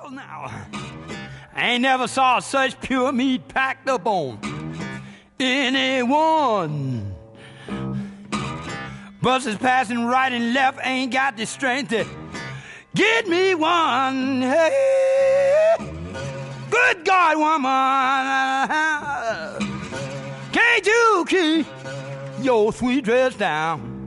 Well, now, I ain't never saw such pure meat packed up on anyone. Buses passing right and left ain't got the strength to get me one. Hey, good God, woman, can't you keep your sweet dress down?